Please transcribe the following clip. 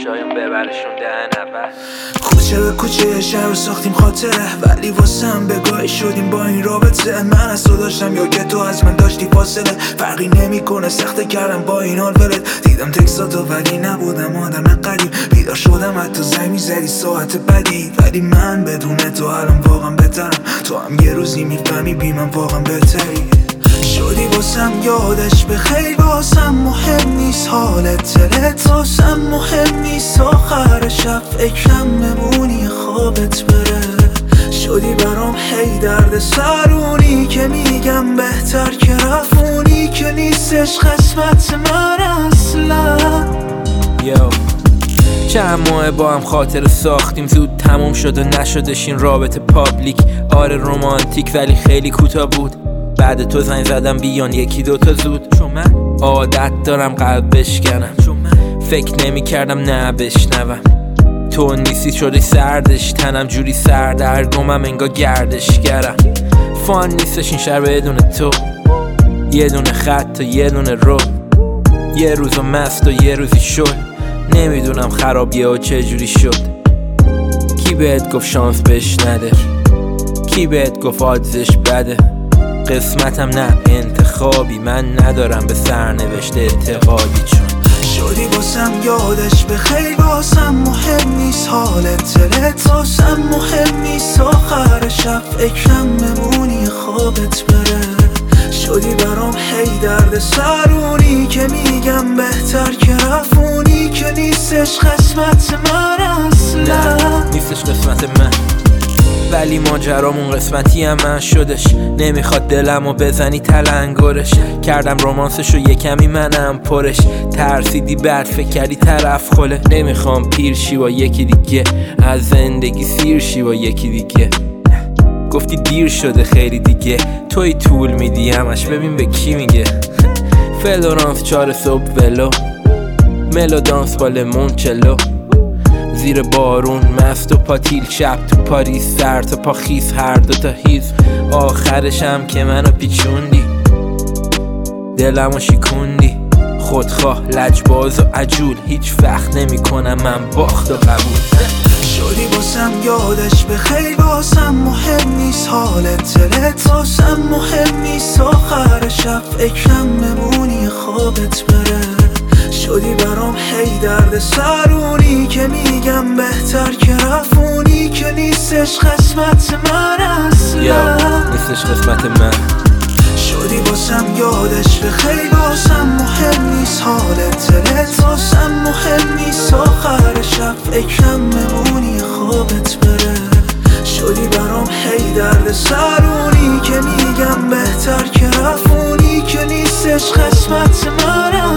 شایم ببرشون دهن اول. کوچه به کوچه شهر ساختیم خاطره، ولی واسم بگاهی شدیم با این رابطه. من از تو داشتم یا که تو از من داشتی فاصله، فرقی نمیکنه سخته کردم با این حال ولت. دیدم تکساتو ولی نبودم آدم قریب، بیدار شدم حتی زنگ میزدی ساعت بدی. ولی من بدون تو الان واقعا بهترم، تو هم یه روزی میفهمی بی من واقعا بهتری. شدی واسم یادش بخیر، واسم مهم نیست حالت دلت، واسم مهم نیست آخر شب فکرم بمونی خوابت بره. شدی برام هی درد سرونی که میگم بهتر که رفونی، که نیستش قسمت من اصلا. چند ماه با هم خاطر ساختیم، زود تموم شد و نشدش این رابطه پابلیک. آره رومانتیک ولی خیلی کوتاه بود، بعد تو زنگ زدم بیان یکی دوتا زود. چون من عادت دارم قلب بشکنم، چون من فکر نمی کردم نه بشنوم. تو نیستی شدی سردش، تنم جوری سردرگمم انگار گردشگرم. فان نیستش این شهر بدون تو، یه دونه خط و یه دونه رو، یه روزو مست و یه روزی شل. نمیدونم خرابیه و چه جوری شد. کی بهت گفت شانس بهش نده، کی بهت گفت آدزش بده. قسمتم نه انتخابی، من ندارم به سرنوشت اعتقادی. چون شدی واسم یادش بخیر، واسم مهم نیست حالت دلت، واسم مهم نیست آخر شب فکرم بمونی خوابت بره. شدی برام هی درد سرونی که میگم بهتر که رفونی، که نیستش قسمت من اصلا. نیستش قسمت من، ولی ماجرامون قسمتی هم من شدش. نمیخواد دلمو بزنی تلنگرش، کردم رومانسشو یه کمی منم پرش. ترسیدی بعد فکر کردی طرف خله، نمیخوام پیر شی با یکی دیگه، از زندگی سیر شی با یکی دیگه. گفتی دیر شده خیلی دیگه، توی طول میدی همش ببین به کی میگه. فلورانس 4 صبح ولو، ملودانس با لیمونچلو، زیر بارون مست و پاتیل، شب تو پاریس سر تا پا خیس، هر دوتا هیز. آخرشم که منو پیچوندی، دلمو شیکوندی. خودخواه لجباز و عجول، هیچ وقت نمی کنم من باخت و قبول. شدی واسم یادش بخیر، واسم مهم نیست حالت دلت، واسم مهم نیست آخر شب فکرم بمونی خوابت بره. شدی برام هی درد سرونی که میگم بهتر که رفونی، که نیستش قسمت من اصلا. نیستش قسمت من. شدی واسم یادش بخیر، واسم مهم نیست حالت دلت، واسم مهم نیست آخر شب فکرم بمونی خوابت بره. شدی برام هی درد سرونی که میگم بهتر که رفونی، که نیستش قسمت من.